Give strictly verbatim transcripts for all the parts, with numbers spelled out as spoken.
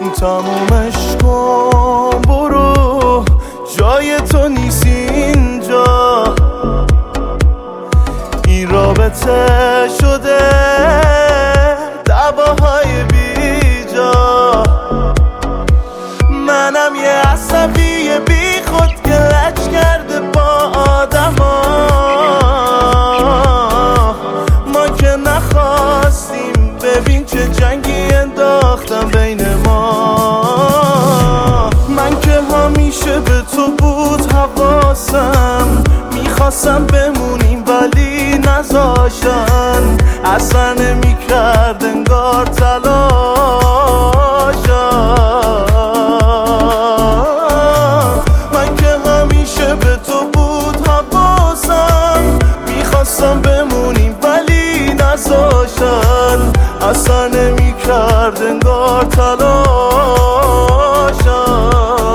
تمومش کن، برو جای تو نیست اینجا. این رابطه شده دعواهای بیجا. منم یه عصبی بی خود که لج کرده با آدم ها. ما که نخواستیم، ببین چه جنگی انداختم بین ما. من که همیشه به تو بود حواسم، میخواستم بمونیم ولی نذاشتن. اصلا نمیکرد انگار تلاشم. من که همیشه به تو بود حواسم، میخواستم بمونیم ولی نذاشتن. اصلا نمیکرد انگار تلاشم.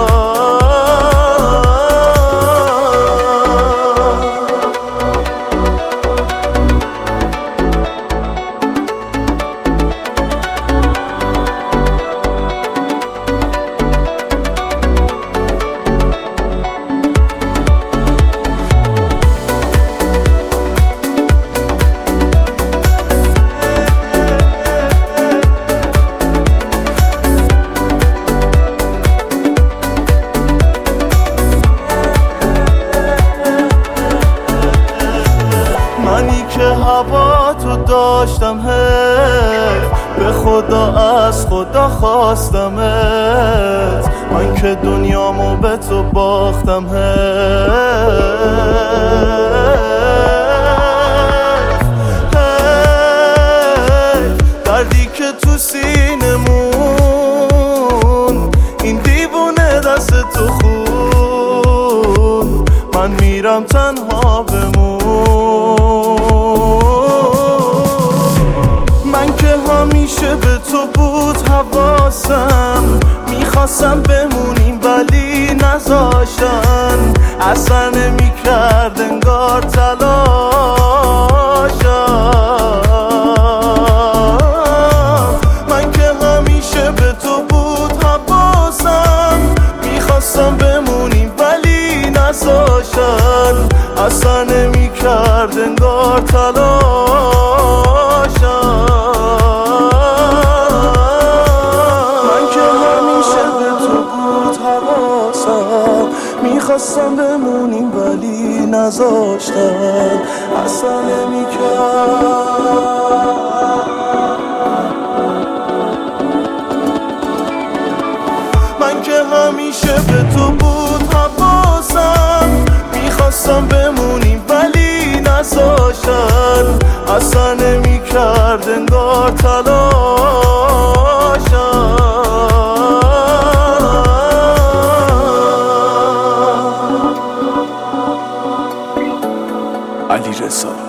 منی که هوا تو داشتم حیف، به خدا از خدا خواستمت. من که دنیامو به تو باختم حیف. حیف دردی که تو سینمون، این دیوونه دست تو خون. من میرم تنها بمون. من که همیشه به تو بود حواسم، میخواستم بمونیم ولی نذاشتن. اصلا نمیکرد انگار تلاشم. من که همیشه به تو بود حواسم، میخواستم بمونیم ولی نذاشتن. اصلا نمیکرد انگار تلاشم. میخواستم بمونیم ولی نذاشتن. اصلا نمیکرد. من که همیشه به تو بود حواسم، میخواستم بمونیم ولی نذاشتن. اصلا نمیکرد انگار تلاشم. علیرضا